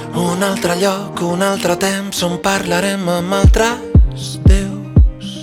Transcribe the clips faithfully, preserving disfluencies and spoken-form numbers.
Un altre lloc, un altre temps on parlarem amb altres déus.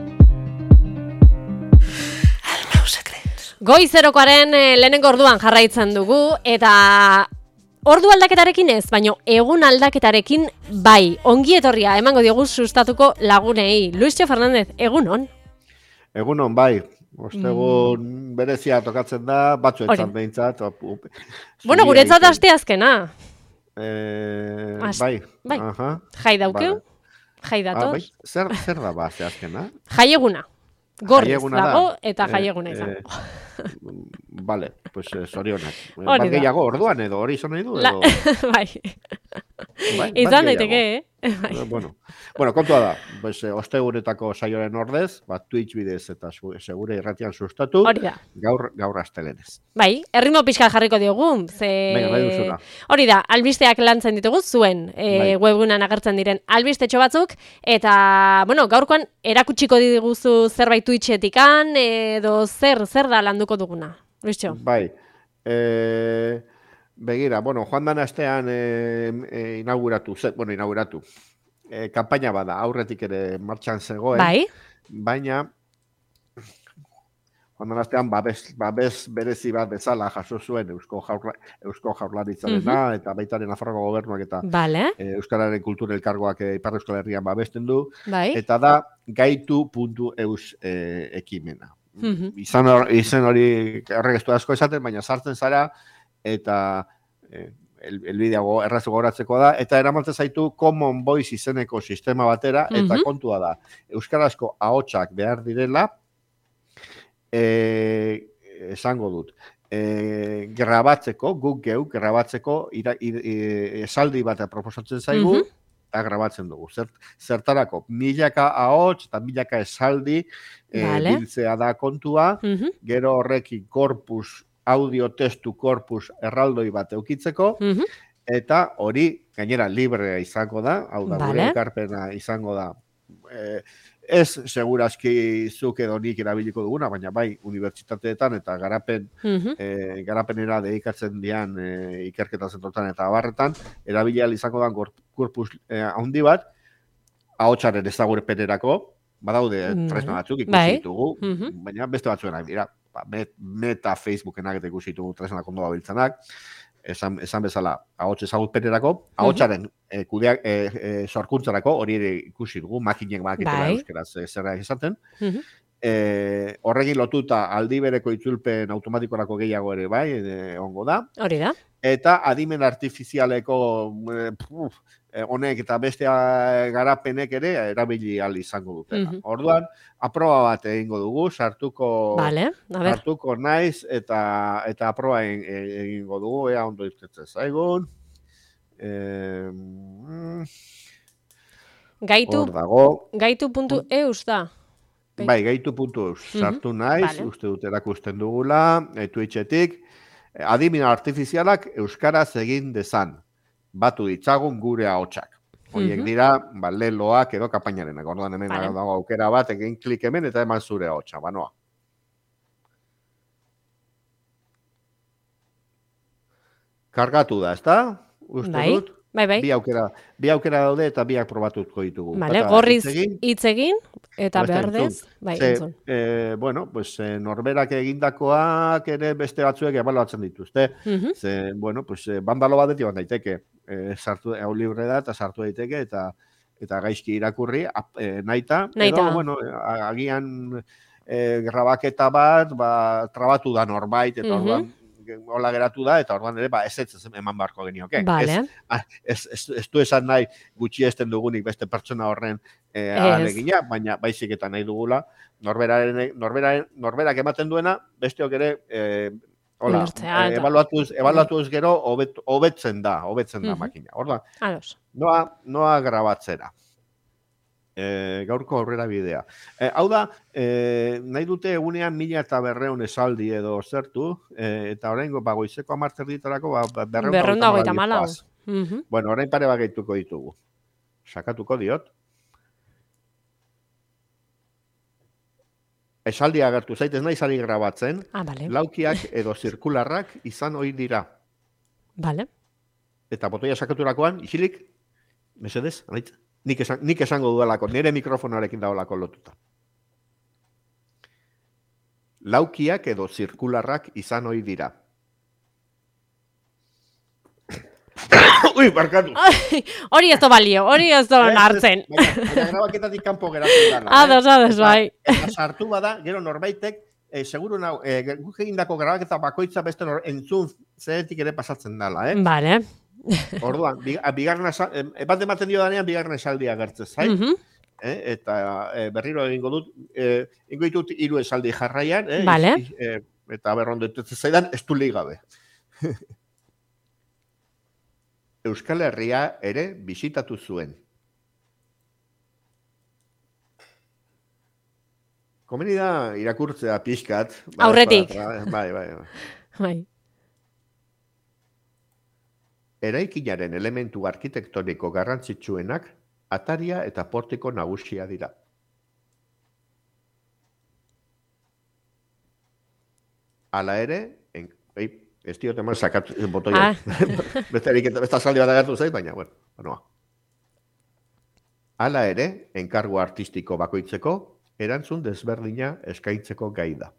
El meu secret. Goizerokoaren eh, lehenengo orduan jarraitzen dugu eta ordu aldaketarekin ez, baino egun aldaketarekin bai. Ongi etorria emango diogu sustatuko lagunei. Luisio Fernandez, egunon? Egunon, bai. Ostegun mm. berezia tokatzen da, batzuetzat behintzat. Bueno, guretzat aste azkena. Eh, Ast, bai. bai. Aha. Jai daukeu, vale. Jai datoz. Ah, bai. Zer, zer da ba, aste azkena? Jai eguna. Gorriz Jaieguna dago da. eta jai Eh, eguna izan. eh, Vale, pues eh, sorionak. Hori Bat da. gehiago orduan edo, hori izan nahi du? La... Edo... bai. Bai, Izan daiteke, eh? Bai. Bueno, bueno, kontua da, pues, eh, ostegunetako saioaren ordez, bat Twitch bidez eta su, segure irratian sustatu, Hori da. gaur, gaur astelenez. Bai, erritmo pixka jarriko diogu, ze... Venga, nahi duzula. Hori da, albisteak lantzen ditugu zuen e, Bai. webgunean agertzen diren albistetxo batzuk, eta, bueno, gaurkoan erakutsiko diguzu zerbait Twitchetikan, edo zer, zer da landuko duguna, Luisio? Bai, e, begira, bueno, joan dan astean e, e, inauguratu, ze, bueno, inauguratu, e, kampaina bada, aurretik ere martxan zegoen, Bai, baina, joan dan astean babes, babes berezi bat bezala jaso zuen Eusko, Jaurla, Eusko Jaurlaritzarena, Mhm. eta baita ere Nafarroko gobernuak eta bale, e, Euskararen kultura elkargoak e, Ipar Euskal Herrian babesten du, bai. eta da gaitu puntu eus e, ekimena. Mhm. Izan hor, izen hori erregestu asko esaten, baina sartzen zara eta eh, el, elbideago erraz goratzeko da, eta eramaten zaitu Common Voice izeneko sistema batera, eta Mhm. kontua da, euskarazko ahotsak behar direla, eh, esango dut, eh, grabatzeko, guk geu, grabatzeko, ira, ir, ir, esaldi bat proposatzen zaigu, Mhm. eta grabatzen dugu. Zert, zertarako, milaka ahots eta milaka esaldi eh, Vale. biltzea da kontua, Mhm. gero horrekin korpus, audio testu korpus erraldoi bat eukitzeko, Mhm. eta hori gainera librea izango da, hau da, Vale. gure ekarpena izango da. Eh, ez segurazki zuk edo nik erabiliko duguna, baina bai unibertsitateetan eta garapen Mhm. e, garapenera dedikatzen dian e, ikerketa zentrotan eta abarretan, erabilial izango da korpus e, handi bat, ahotsaren ezagurepenerako, badaude Mm. tresna batzuk ikusi Bai. ditugu, Mhm. baina beste batzuenak dira, ba, met, meta Facebookenak eta ikusi ditugu tresnak ondo babiltzanak, esan, esan bezala, ahots ezagupenerako, ahotsaren e, kudeak, e, e, sorkuntzarako, hori ere ikusi dugu, makinek bakitela Bai. euskeraz e, zerra esaten, Mhm. E, horregin lotuta aldi bereko itzulpen automatikorako gehiago ere bai, e, ongo da. Hori da. Eta adimen artifizialeko e, puf, e, honek eta beste a, garapenek ere erabili ahal izango dutela. Mhm. Orduan, aproba bat egingo dugu, sartuko, Bale, a ber. sartuko naiz eta eta aproba egin- egingo dugu, ea ondo irtetzen zaigun. E, mm, Gaitu, hor dago. gaitu.eus da. Bai, gaitu.eus sartu naiz, Vale. uste dut erakusten dugula, e, Twitchetik, e, adimina artifizialak euskaraz egin dezan, batu ditzagun gure ahotsak. Horiek Mhm. dira, ba, leloak edo kapainarenak, orduan hemen Vale. dago aukera bat, egin klik hemen eta eman zure ahotsa, banoa. Kargatu da, ezta? Uste Bai, dut? bai, bai. Bi aukera, bi aukera daude eta biak probatuko ditugu. Vale, Bata gorriz hitz egin, hitz egin, eta beste berdez, entzun. bai, Ze, entzun. eh, bueno, pues, eh, norberak egindakoak ere beste batzuek ebaluatzen dituzte. Mhm. Ze, bueno, pues, eh, bandalo bat egon daiteke. Eh, sartu, hau libre da eta sartu daiteke eta eta gaizki irakurri ap, eh, naita. Nahita. Edo, bueno, a- agian eh, grabaketa bat, ba, trabatu da norbait, eta Mhm. orduan hola geratu da, eta orduan ere, ba, ez ez eman beharko genioke. Vale. Ez, ah, ez, ez, ez du esan nahi gutxi esten dugunik beste pertsona horren eh, Ez. ahalegina, baina baizik eta nahi dugula, norberaren, norberaren, norberak ematen duena, besteok ere, eh, hola, Ulertzea eh, eta- ebaluatuz, ebaluatuz gero, hobet, hobetzen da, hobetzen da Mhm. makina. Orduan, Ados. noa, noa grabatzera. E, gaurko aurrera bidea. E, hau da, e, nahi dute egunean mila eta berreun esaldi edo zertu, e, eta oraingo ba, goizeko amarter ditarako ba, ba, berreun Berreun da hogeita hamalau hamalau. dituaz. Mhm. Bueno, orain pare bat gehituko ditugu. Sakatuko diot. Esaldi agertu zaitez nahi zari grabatzen, Ah, bale. laukiak edo zirkularrak izan ohi dira. Bale. eta botoia sakaturakoan, isilik, mesedez, anaitz, nik, esan, nik esango dudalako, nire mikrofonarekin daolako lotuta. Laukiak edo zirkularrak izan ohi dira. Ui, barkatu. Hori ez da balio, hori ez da hartzen. Baina grabaketatik kanpo geratzen dana. Ados, ados, bai. Eta sartu bada, gero norbaitek, eh, seguru nau, eh, guk egindako grabaketa bakoitza beste nor, entzun zeretik ere pasatzen dala, eh? Vale. Orduan, bigarren eh, bat ematen dio danean, bigarren esaldia gertzen, zai? Uh -huh. eh, eta eh, berriro egingo dut, eh, ingo ditut hiru esaldi jarraian, eh? Vale. Iz, eh, eta berrondo etutzen zaidan, ez du gabe. Euskal Herria ere bisitatu zuen. Komeni da irakurtzea pixkat. Aurretik. Bai, bai, bai. Bai. Eraikinaren elementu arkitektoniko garrantzitsuenak ataria eta portiko nagusia dira. Hala ere, en, ei, ez diot eman sakat botoia. Ah. Beste erik, besta saldi bat agertu zait, baina, bueno, banoa. Hala ere, enkargu artistiko bakoitzeko, erantzun desberdina eskaintzeko gai da.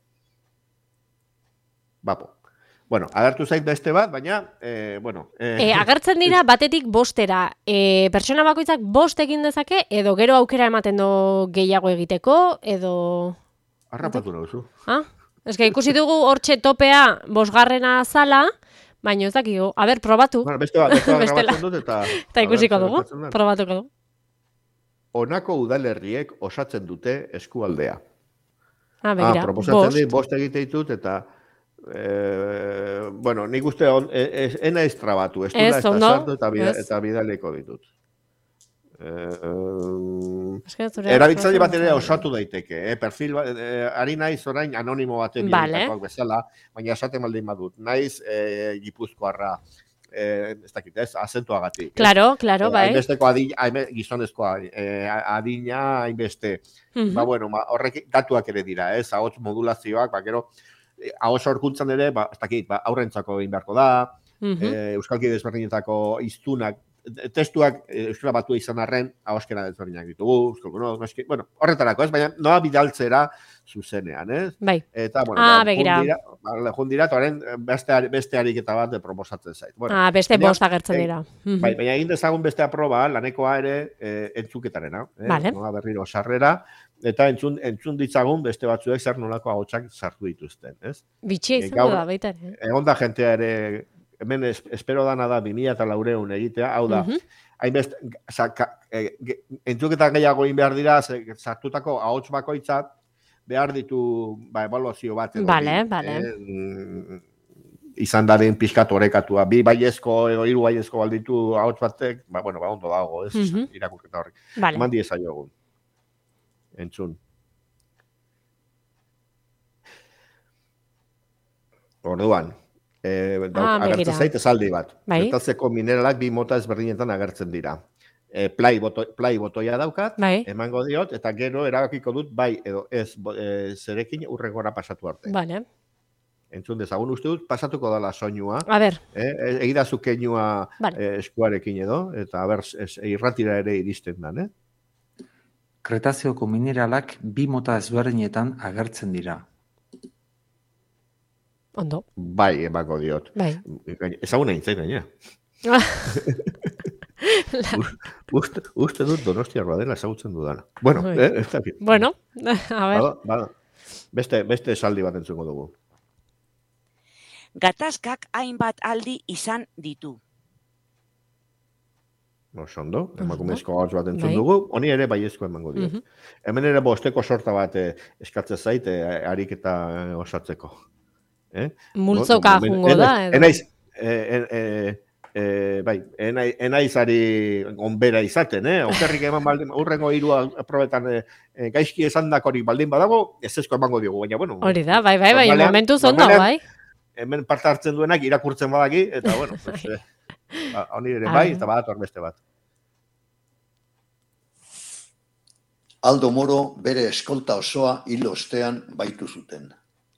Bapo. Bueno, agertu zait beste bat, baina, eh, bueno... Eh, e, agertzen dira batetik bostera. E, pertsona bakoitzak bost egin dezake, edo gero aukera ematen do gehiago egiteko, edo... Arrapatu nauzu. Ah? Ez que ikusi dugu hortxe topea bosgarrena zala, baina ez dakigu. A ber, probatu. Bueno, beste bat, beste bat grabatzen dut, eta... Eta ikusiko dugu, probatuko dugu. Honako udalerriek osatzen dute eskualdea. Ah, begira, ah, proposatzen bost. Dit, bost egite ditut, eta... Eh, bueno, nik uste on, ez, ena ez trabatu, ez dula ez da sartu eta, bida, eta bidaleko ditut. Eh, Erabiltzaile bat ere osatu daiteke, eh? Perfil bat, eh, ari naiz orain anonimo baten vale. Bezala, baina esaten baldin badut, naiz eh, Gipuzkoarra, eh, ez dakit, ez, azentuagatik. Claro, eh? claro, bai. Hainbesteko adina, gizonezkoa eh, adina, hainbeste. Uh -huh. Ba, bueno, ba, horrek datuak ere dira, ez, ahots modulazioak, ba, gero, hau sorkuntzan ere, ba, ez dakit, ba, aurrentzako egin beharko da, uh -huh. e, euskalki desberdinetako hiztunak, testuak euskara batua izan arren, ahoskera desberdinak ditugu, euskalko, no, no, bueno, horretarako, ez, baina noa bidaltzera zuzenean, ez? Bai. Eta, bueno, ah, begira. Jundira, eta horren beste, beste ariketa bat proposatzen zait. Bueno, ah, beste bost agertzen dira. E, bai, baina egin dezagun beste aproba, lanekoa ere e, entzuketarena, eh? Vale. Noa berriro sarrera, eta entzun, entzun ditzagun beste batzuek zer nolako ahotsak sartu dituzten, ez? Bitxia izango da, baita ere. Egon da jentea ere, hemen es, espero dana da bi mila eta laureun egitea, hau da, uh -huh. hainbest, e, entzuketan gehiago egin behar dira, sartutako ahots bakoitzat, behar ditu, ba, evaluazio bat. Bale, bale. Eh, izan daren pixkat orekatua, bi baiezko edo hiru baiezko balditu ahots batek, ba, bueno, ba, ondo dago, ez, uh -huh. irakurketa horrek. Vale. Eman dieza jogun. Entzun. Orduan, eh, ah, agertzen zaite zaldi bat. Bertatzeko mineralak bi mota ezberdinetan agertzen dira. E, plai, boto, plai botoia daukat, bai. Emango diot, eta gero erabakiko dut bai edo ez e, zerekin urregora pasatu arte. Vale. Entzun dezagun uste dut, pasatuko dala soinua. A ber. Eh, egidazu keinua vale. e, eskuarekin edo, eta a ber, es, irratira ere iristen dan, eh? Kretazioko mineralak bi mota ezberdinetan agertzen dira. Ondo. Bai, emako diot. Bai. Ezagun egin zain, gaina. uste, uste dut Donostiarra dela ezagutzen dudana. Bueno, eh, ez dakit. Bueno, a ver. Bada, bada. Beste, beste esaldi bat entzuko dugu. Gatazkak hainbat aldi izan ditu. Osondo, emakumezko hauts bat entzun dugu, honi ere baiezko emango diot. Uh -huh. Hemen ere bosteko sorta bat eh, eskatzen zait, eh, ariketa eh, osatzeko. Eh? Multzoka no, jungo da, edo? Enaiz, eh, eh, eh, bai, enaiz, enaizari onbera izaten, eh? Okerrik eman baldin, urrengo hirua probetan eh, gaizki esan dakorik baldin badago, ez ezko emango diogu, baina, bueno. Hori da, bai, bai, bai, momentu zondo, bai. Hemen parte hartzen duenak irakurtzen badaki, eta, bueno, pues, eh, honi ere bai, eta badator beste bat. Aldo Moro bere eskolta osoa hil ostean baitu zuten.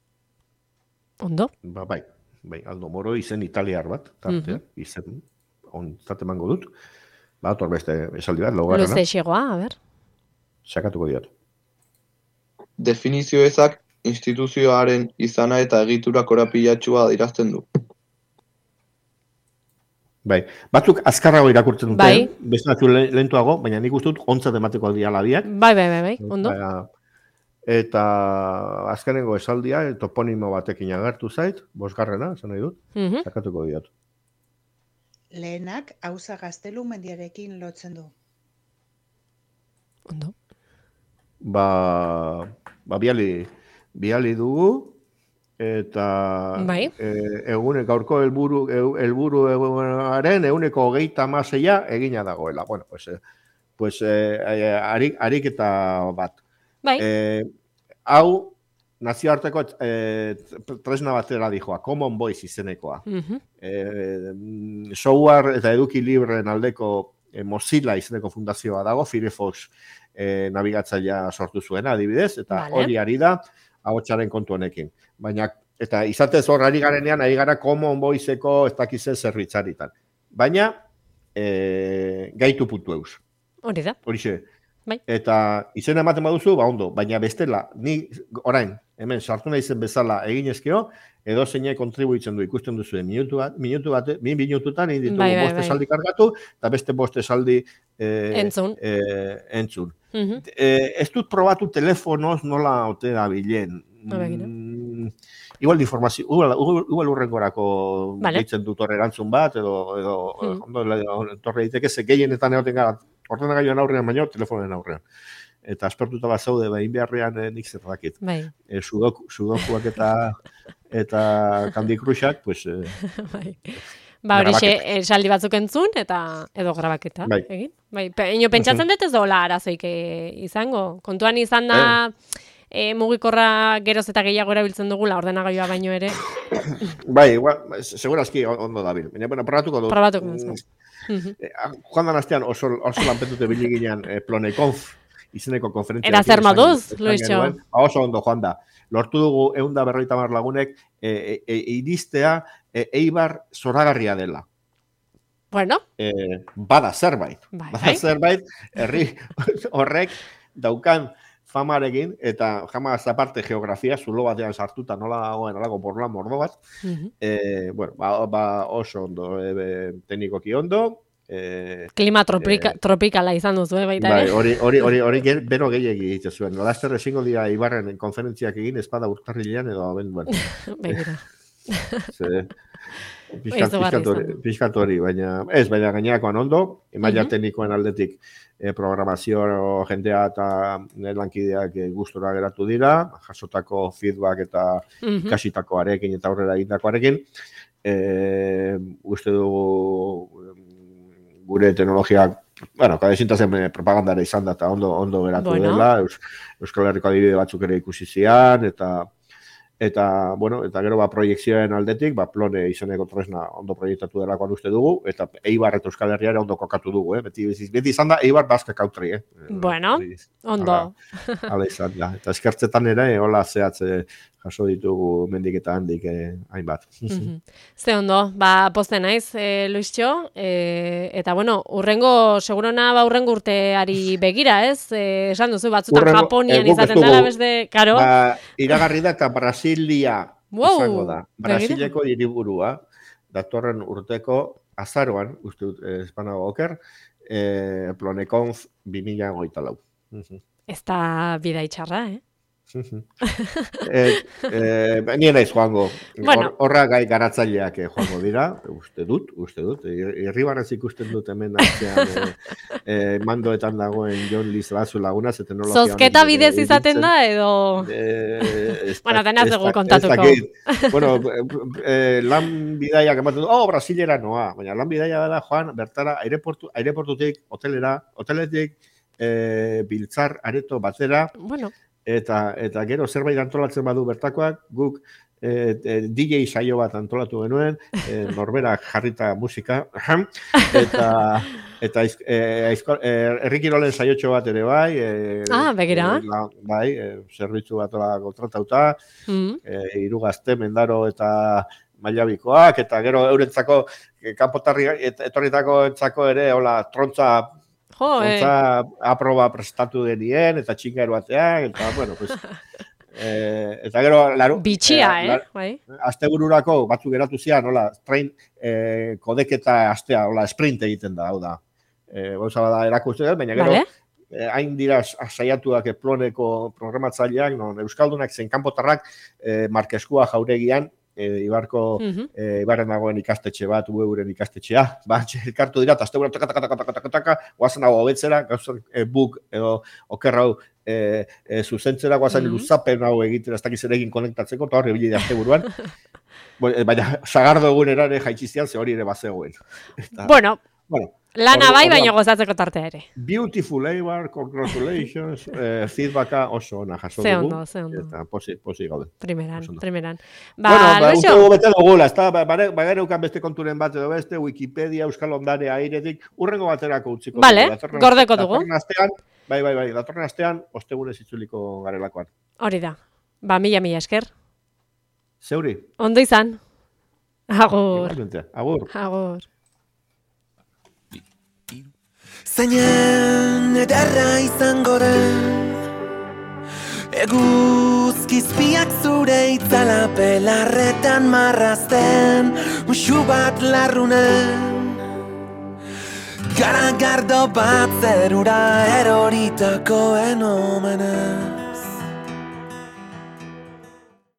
Ondo? Ba, bai, bai, Aldo Moro izen italiar bat, tartea, uh -huh. izen ontzat emango dut. Badator beste esaldi bat, laugarrena. Luze xegoa, a ber. Sakatuko diot. Definizio ezak instituzioaren izana eta egitura korapilatxua adierazten du. Bai, batzuk azkarrago irakurtzen dute, Bai. beste batzu le- lentuago, baina nik uste dut ontzat emateko diala biak. Bai, bai, bai, bai, ondo. Baina, eta azkenengo esaldia, toponimo batekin agertu zait, bosgarrena, esan nahi dut, Mhm. sakatuko diot. Lehenak Auza Gaztelu mendiarekin lotzen du. Ondo. Ba, ba biali, biali dugu, eta Bai. e, egune gaurko helburu eu- helburu egunaren eguneko hogeita hamaseia egina dagoela. Bueno, pues, eh, pues eh, eh, arik, ariketa bat. Bai. Eh, hau nazioarteko eh, tresna batera dijoa, Common Voice izenekoa. Mhm. Eh, software eta eduki libreen aldeko eh, Mozilla izeneko fundazioa dago, Firefox eh, nabigatzailea sortu zuena adibidez, eta Vale. hori ari da ahotsaren kontu honekin. Baina, eta izatez hor ari garenean, ari gara Common Voiceko ez dakizen zerbitzaritan. Baina, eh, gaitu puntu eus. Hori da. Horixe. Bai. Eta izena ematen baduzu, ba ondo, baina bestela, ni orain, hemen sartu nahi zen bezala egin ezkeo, edo zeinek kontribuitzen du ikusten duzu minutu bat, minutu bat, min minututan egin ditugu Bai, bai, bost bai. esaldi kargatu, eta beste bost esaldi eh, Entzun. eh, entzun. Mhm. Eh, ez dut probatu telefonoz nola ote da bilen. A begira. Mm, igual informazio, igual, igual, igual urrengorako Vale. deitzen dut hor erantzun bat, edo, edo Hmm. ondo torre daiteke, ze gehienetan egoten gara, ordenagailuan aurrean baino, telefonen aurrean. Eta aspertuta bat zaude, behin beharrean eh, nik zer dakit. Bai. E, sudoku, sudokuak eta eta Candy Crushak, pues, eh, Bai. Ba, hori Grabaketak. esaldi batzuk entzun, eta edo grabaketa. Bai. Egin? Bai, pe, ino pentsatzen dut ez dola arazoik eh, izango. Kontuan izan da, eh, mugikorra geroz eta gehiago erabiltzen dugula, ordenagailua baino ere. bai, igual, segurazki ondo dabil. Baina, bueno, probatuko dut. Probatuko Mm, dut. Mhm. Eh, joan dan astean oso, oso lanpetute biliginean eh, Ploneconf izeneko konferentzia. Era zer moduz, Luisxo? Oso ondo joan da. Lortu dugu ehun eta berrogeita hamar lagunek e, e, iristea e, Eibar zoragarria dela. Bueno, E, bada zerbait. bai, Bada bai. zerbait, herri horrek daukan famarekin, eta jamaz aparte geografia, zulo batean sartuta nola dagoen alako porlan mordo bat, Mhm. e, bueno, ba, ba oso ondo, e, be, teknikoki ondo, e, Klima tropika, tropikala izan duzu, eh, baita bai, ere. hori, hori, hori, hori ge- beno gehiagi egiten zuen. Laster ezingo dira Ibarren konferentziak egin, espada urtarrilean edo abenduan. Begira. Ze, pixkat, Izugarri pixkat hori, izan. pixkat hori, baina ez, baina gainerakoan ondo, maila Mhm. teknikoen aldetik eh, programazio jendea eta nire lankideak eh, gustura geratu dira, jasotako feedback eta Mhm. ikasitakoarekin eta aurrera egindakoarekin. Eh, uste dugu mm, gure teknologiak, bueno, kada ezintazen eh, propagandara izan da eta ondo, ondo geratu Bueno. dela, Eus, Euskal Herriko adibide batzuk ere ikusi zian, eta eta, bueno, eta gero ba, proiekzioen aldetik, ba, Plone izeneko tresna ondo proiektatu delakoan uste dugu, eta Eibar eta Euskal Herria ere ondo kokatu dugu, eh? Beti, beti izan da Eibar Basque Country, eh? Bueno, Hori- ondo. Hala, hala izan da. Eta eskertzetan ere, hola zehatze jaso ditugu mendik eta handik eh, hainbat. Mhm. Ze ondo, ba, poste naiz, e, Luisxo, e, eta bueno, urrengo, segurona, ba, urrengo urteari begira, ez? E, esan duzu, batzutan Hurrengo- Japonian eh, guk ez izaten dugu- dela, beste, karo. Ba, iragarri da eta Brasilia Wow, izango da. begira. Brasileko hiriburua, datorren urteko azaroan, uste dut, eh, espanago oker, eh, Ploneconf bi mila hogeita lau. Ez da bidai txarra, eh? eh, eh, Nien naiz joango. Bueno. Hor- Horra gai garatzaileak eh, joango dira, uste dut, uste dut. Irribarrez ikusten dut hemen atzean eh, eh, mandoetan dagoen Jon Lizarazu laguna, ze teknologia Zozketa honekin, bidez eh, izaten ibiltzen. da, edo... Eh, ez Bueno, da- dena ez ez dugu da- kontatuko. ez dakit. Bueno, eh, lan bidaiak ematen du, oh, Brasilera noa, baina lan bidaia dela joan, bertara, aireportu, aireportutik, hotelera, hoteletik, eh, biltzar, areto batera, Bueno, eta eta gero zerbait antolatzen badu bertakoak, guk eh, eh, D J saio bat antolatu genuen, eh, norberak jarrita musika, ahem, eta eta aiz- eh, aizko- eh, herri kirolen saiotxo bat ere bai, eh, Ah, begira. eh, la- bai, eh, zerbitzu bat hola kontratauta, mm, eh, hiru gazte, mendaro eta mailabikoak, eta gero eurentzako kanpotarri etorritako entzako ere, hola, trontza, Jo, eh. trontza aproba prestatu denien, eta txingaru batean, eta, bueno, pues, eh, eta gero, laru, bitxia, eh, eh, lar- bai. astebururako batzuk geratu zian, hola, train eh, kodeketa astea, hola, sprint egiten da, hau da. Eh, gauza bada erakusten dut, baina gero, Vale. eh, hain dira saiatuak Eploneko programatzaileak, non Euskaldunak zen kanpotarrak eh, Markeskua jauregian, eh, Ibarko, Mhm. eh, Ibarren dagoen ikastetxe bat, ueuren ikastetxea, ba, elkartu dira, eta astebura taka, taka, taka, taka, taka, taka, guazen hau hobetzera, gauzak e, bug edo okerra hau e, e, zuzentzera, guazen Mhm. luzapen hau egiten, ez dakiz ere egin konektatzeko, eta horre bili da asteburuan. Bueno, baina, sagardo egunera ere jaitxizian, ze hori ere bazegoen. Eta, Bueno, bueno, lana ordu- bai, orduan- baina gozatzeko tartea ere. Beautiful Eibar, congratulations, eh, feedbacka oso ona jaso Ze dugu. ondo, ze ondo. Eta posi, posi gaude. Primeran, Oso ondo. primeran. Ba, Bueno, ba, uste Lucio, dugu bete dugula, ez da, bagareukan beste konturen bat edo beste, Wikipedia, Euskal Ondare, airetik, urrengo baterako utziko. Vale, dugu. Datorren- gordeko dugu. Datorren astean, bai, bai, bai, datorren astean, ostegunez itzuliko garelakoan. hori da. Ba, mila, mila esker. Zeuri, Ondo izan. Agur. igualmente, agur. Agur. Zainen ederra izango den Eguzkizpiak zure itzala pelarretan marrazten Muxu bat larrunen Garagardo bat zerura eroritako enomenen